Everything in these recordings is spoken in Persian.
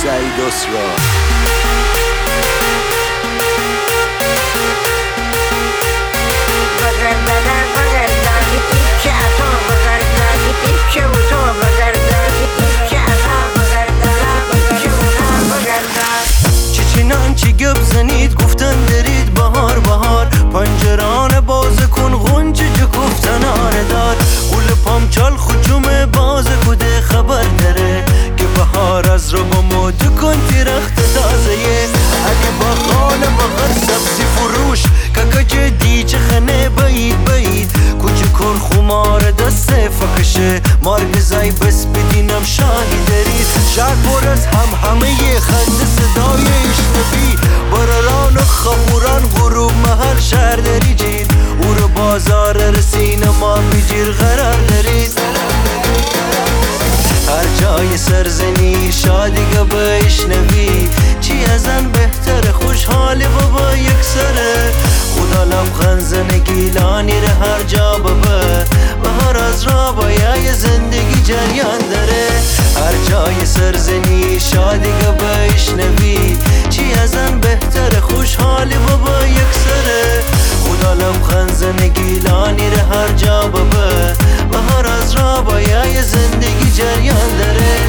سعید اسرا. چچینان چی گپ زنید گفتن درید بهار بهار، پنجران باز کن غنچه چه گفتن آره دار. گل پامچال خجوم باز کده خبر داره که بهار از رو با مود کن تیرخت تازه. اگه بغال بغل سبزی فروش ککج دیچه خنه بایید بایید، کوچه کن خمار دست فکشه مارگ زای بس بدینم شاهی دارید. شهر پر از همه خنده صدای اشتبی، برالان و خموران غروب محل شهر داری جید. او رو بازار رسین ما بگیر قرار دارید. هر جای سرزنی شادی که بشنوی، چی ازن بهتر خوشحالی بابا یک سره. خدا لبخند زن گیلانی ره هر جا بابا، بهار از را بایای زندگی جریان داره. هر جای سرزنی شادی که بشنوی، چی ازن بهتر خوشحالی بابا یک سره. خدا لبخند زن گیلانی ره هر جا بابا، بهار از را بایای زندگی جریان داره.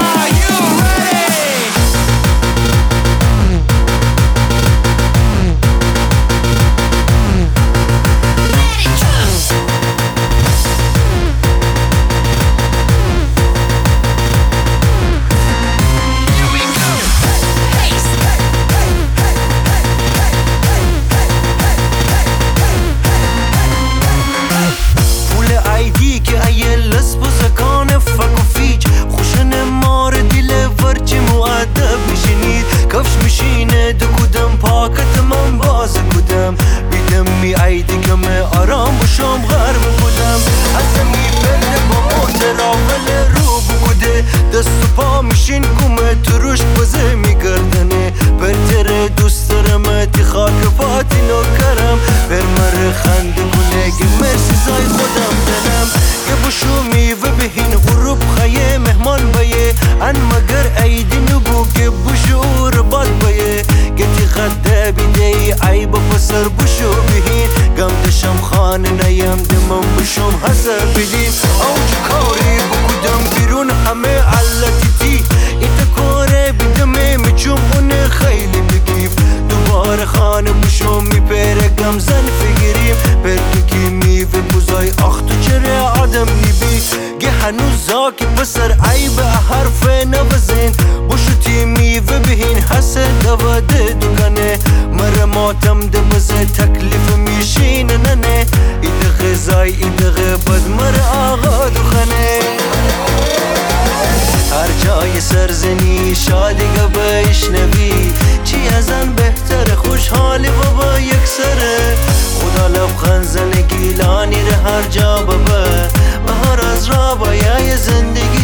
کفش میشینه دو کدم پاکت من باز کدم، بیدم می عیدی که می آرام بشم غرب کدم. از میپرده با محترافل رو بوده، دست و پا میشین کمه تروش بزه میگردنه. پرتر دوست دارم تی خاک پاتی نوکرم، پرمر خنده کنه گه مرسی زای خودم دنم. که بشو میوه بهین غروب خیه مهمان بایه، ان مگر عیدی نبو که بشو رباط بایه. گتی خده بیده عیب پسر بشو بهین، گم دشم خانه نیم دمم بشم حسر بدین. اوج کاری بکودم بیرون همه علتی تی، ایتا کاره بیدمه میچوم اونه خیلی بگیف. دوباره خانه بشم میپره گم زن فگریم، پرکی میوه بوزای آختو چره آدم نیبی. گه هنوز زاکی پسر عیب حرف نوزین، بشو تی میوه بهین حسر دواده دکانه. مره ماتم دمزه تکلیف میشین ننه، ایده غذای ایده غباد مره آقا دخانه. هر جای سرزنی شادی که بشنوی، چی ازن بهتر خوشحالی بابا یک سره. خدا لبخند زن گیلانی ره هر جا بابا، بهار از را بایای زندگی